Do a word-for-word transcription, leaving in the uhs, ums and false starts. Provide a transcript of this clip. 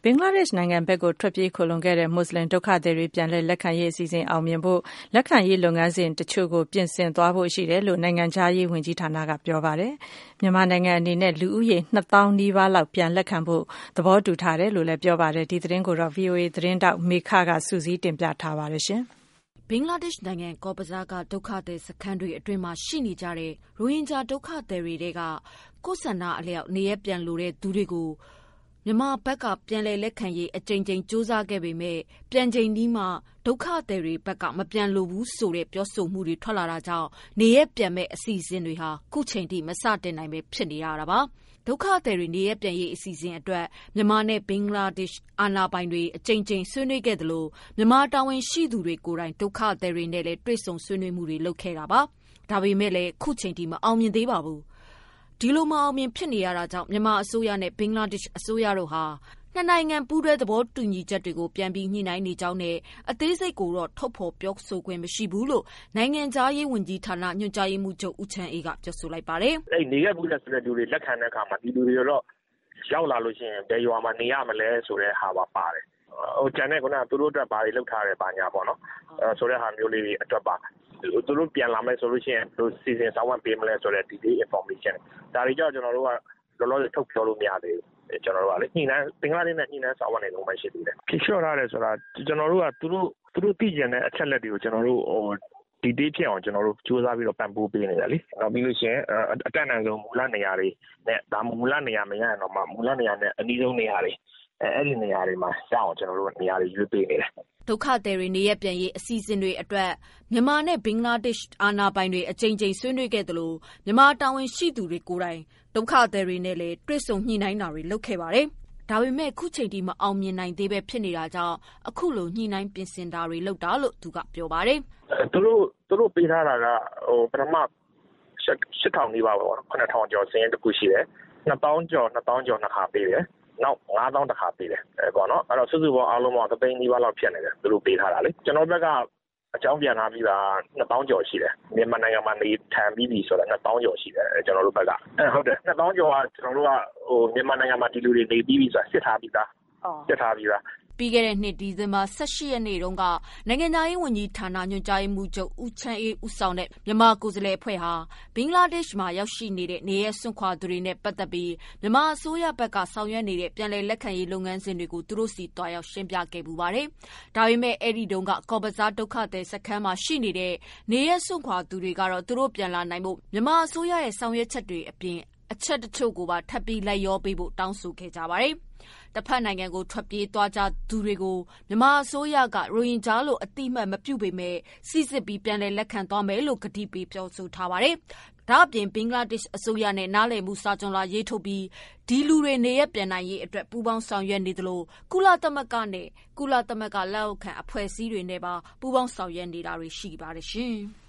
င်္ဂလားဒေ့ရှ်နိုင်ငံဘက်ကိုထွက်ပြေးခိုလှုံခဲ့တဲ့မွတ်စလင်ဒုက္ခသည်တွေပြန်လည်လက်ခံရေးအစီအစဉ်အောင်မြင်ဖို့လက်ခံရေးလုပ်ငန်းစဉ်တချို့ကိုပြင်ဆင်သွားဖို့ရှိတယ်လို့နိုင်ငံခြားရေးဝန်ကြီးဌာနကပြောပါတယ်။မြန်မာနိုင်ငံအနေနဲ့လူဦးရေနှစ်သောင်းနီးပါးလောက်ပြန်လက်ခံဖို့သဘောတူထားတယ်လို့လည်းပြောပါတယ်။ဒီသတင်းကိုတော့ ဗွီအိုအေသတင်းထောက်မေခကစုစည်းတင်ပြထားပါတယ်ရှင်။ဘင်္ဂလားဒေ့ရှ်နိုင်ငံကော့ဘဇားကဒုက္ခသည်စခန်းတွေအတွင်းမှာရှိနေကြတဲ့ရိုဟင်ဂျာဒုက္ခသည်တွေကကိုယ်ဆန္ဒအလျောက်နေရပြန်လိုတဲ့သူတွေကိုမြန်မာဘက်ကပြန်လည်လက်ခံရေးအကြိမ်ကြိမ်စူးစမ်းခဲ့ပေမဲ့ပြန်ချိန်ဒီမှဒုက္ခသည်တွေဘက်ကမပြန်လိုဘူးဆိုတဲ့ပြောဆိုမှုတွေထွက်လာတာကြောင့်နေရပြန်မဲ့အစီအစဉ်တွေဟာခုချိန်ထိမစတင်နိုင်ပဲဖြစ်နေရတာပါဒုက္ခသည်တွေနေရပြန်ရေးအစီအစဉ်အတွက်မြန်မာနဲ့ဘင်္ဂလားဒေ့ရှ်အာဏာပိုင်တွေအကြိမ်ကြိမ်ဆွေးနွေးခဲ့သလိုမြန်မာတာဝန်ရှိသူတွေကိုယ်တိုင်ဒုက္ခသည်တွေနဲ့လည်းတွေ့ဆုံဆွေးနွေးမှုတွေလုပ်ခဲ့တာပါဒါပေမဲ့လည်းခုချိန်ထိမအောင်မြင်သေးပါဘူးဒီလိုမအောင်မြင်ဖြစ်နေရတာကြောင့်မြန်မာအစိုးရနဲ့ဘင်္ဂလားဒေ့ရှ်အစိုးရတို့ဟာနှစ်နိုင်ငံပူးတွဲသဘောတူညီချက်တွေကိုပြန်ပြီးညှိနှိုင်းနေကြောင်းနဲ့အသေးစိတ်ကိုတော့ထုတ်ဖော်ပြောဆိုခွင့်မရှိဘူးလို့နိုင်ငံခြားရေးဝန်ကြီးဌာနညွှန်ကြားရေးမှူးချုပ်ဦးချမ်းအေးကပြောဆိုလိုက်ပါတယ်။အဲ့နေရဘူးလက်ဆိုတဲ့လူတွေလက်ခံတဲ့အခါမှာဒီလူတွေတော့ရောက်လာလို့ရှိရင်ဘယ်ရွာမှာနေရမလဲဆိုတဲ့ဟာပါပါတယ်။ဟိုကျန်တဲ့ခုနကသူတို့အတွက်ဘာတွေလုပ်ထားတယ်ဘာညာပေါ့နော်။အဲဆိုတဲ့ဟာမျိုးလေးတွေအတွက်ပါသူတို့ပြန်လာမယ်ဆိုလို့ရှိရင်သူစီစဉ်ဆောင်ရွက်ပေးမလဲဆိုတဲ့ detail information ဒါတွေကြောင့်ကျွန်တော်တို့ကလောလောဆယ်ထုတ်ပြောလို့မရသေးဘူးကျွန်တော်တို့ကလေညှိနှိုင်းဘင်္ဂလားဒေ့ရှ်နဲ့ညှိနှိုင်းဆောင်ရွက်နေလို့မှရှိသေးတယ်ဖြေလျှော့ထားတယ်ဆိုတာကျွန်တော်တို့ကသူတို့သူတို့သိကျင်တဲ့အချက်လက်တွေကိုကျွန်တော်တို့ဟိုဒီတေးဖြစ်အောင်ကျွန်တော်တို့စူးစမ်းပြီးတော့ပံ့ပိုးပေးနေတယ်လေနောက်ပြီးလို့ရှိရင်အတက်အနံဆုံးမူလနေရာတွေနဲ့ဒါမူလနေရာမရရင်တော့မှမူလနေရာနဲ့အနည်းဆုံးနေရာတွေအဲအဲ့ဒီနေရာတွေမှာရအောင်ကျွန်တော်တို့နေရာတွေရွေးပေးနေတယ်ဒုက္ခသည်တွေနေရပြန်ရေးအစီအစဉ်တွေအတွက်မြန်မာနဲ့ဘင်္ဂလားဒေ့ရှ်အာဏာပိုင်တွေအကြိမ်ကြိမ်ဆွေးနွေးခဲ့သလိုမြန်မာတာဝန်ရှိသူတွေကိုယ်တိုင်ဒုက္ခသည်တွေနဲ့လည်းတွေ့ဆုံညှိနှိုင်းတာတွေလုပ်ခဲ့ပါတယ်။ဒါပေမဲ့ခုချိန်ထိမအောင်မြင်နိုင်သေးပဲဖြစ်နေတာကြောင့်အခုလိုညှိနှိုင်းပြင်ဆင်တာတွေလုပ်တာလို့သူကပြောပါတယ်။သူတို့သူတို့ပေးထားတာကဟိုပထမရှစ်ထောင်နီးပါးပေါ့ခုနှစ်ထောင်ကျော်စင်းတစ်ခုရှိတယ်။နှစ်သောင်းကျော်နှစ်သောင်းကျော်နှစ်ခါပေးတယ်။နောက်ငါးသောင်းတစ်ခါပေးတယ်အဲပေါ့နော်အဲ့တော့စုစုပေါင်းအားလုံးပေါင်းတစ်သိန်းနီးပါးလောက်ဖြစ်နေတယ်သူတို့ပေးထားတာလေကျွန်တော်ဘက်ကအကြောင်းပြန်လာပြီးတာနှစ်သောင်းကျော်ရှိတယ်မြန်မာနိုင်ငံမှာနေထိုင်ပြီးပြီဆိုတော့နှစ်သောင်းကျော်ရှိတယ်ကျွန်တော်တို့ဘက်ကအဲဟုတ်တယ်နှစ်သောင်းကျော်ကကျွန်တော်တို့ကဟိုမြန်မာနိုင်ငံမှာဒီလူတွေနေပြီးပြီဆိုတာစစ်ထားပြီးသားစစ်ထားပြီးသားပြီးခဲ့တဲ့နှစ်ဒီဇင်ဘာ၁၈ရက်နေ့တုန်းကနိုင်ငံသားရေးဝန်ကြီးဌာနညွှန်ကြားရေးမှူးချုပ်ဦးချမ်းအေးဦးဆောင်တဲ့မြန်မာကိုယ်စားလှယ်အဖွဲ့ဟာဘင်္ဂလားဒေ့ရှ်မှာရောက်ရှိနေတဲ့နေရဲစွန့်ခွာသူတွေနဲ့ပတ်သက်ပြီးမြန်မာအစိုးရဘက်ကဆောင်ရွက်နေတဲ့ပြည်내လက်ခံရေးလုပ်ငန်းစဉ်တွေကိုသူတို့စီတွားရောက်ရှင်းပြခဲ့ပူပါတယ်။ဒါပေမဲ့အဲ့ဒီတုန်းကကော့ဘဇားဒုက္ခသည်စခန်းမှာရှိနေတဲ့နေရဲစွန့်ခွာသူတွေကတော့သူတို့ပြန်လာနိုင်ဖို့မြန်မာအစိုးရရဲ့ဆောင်ရွက်ချက်တွေအပြင်အချက်တချို့ကိုပါထပ်ပြီးလိုက်ရောပေးဖို့တောင်းဆိုခဲ့ကြပါတယ်။တစ်ဖက်နိုင်ငံကိုထွက်ပြေးသွားကြသူတွေကိုမြန်မာအစိုးရကရိုဟင်ဂျာလို့အတိအမှတ်မပြုပေမဲ့စစ်စစ်ပြီးပြန်လည်လက်ခံသွားမယ်လို့ကတိပေးပြောဆိုထားပါတယ်။ဒါ့အပြင်ဘင်္ဂလားဒေ့ရှ်အစိုးရနဲ့နားလည်မှုစာချွန်လွှာရေးထုတ်ပြီးဒီလူတွေနေရပြန်နိုင်ရေးအတွက်ပူးပေါင်းဆောင်ရွက်နေသလိုကုလသမဂ္ဂနဲ့ကုလသမဂ္ဂလက်အောက်ခံအဖွဲ့အစည်းတွေနဲ့ပါပူးပေါင်းဆောင်ရွက်နေတာတွေရှိပါတယ်ရှင်။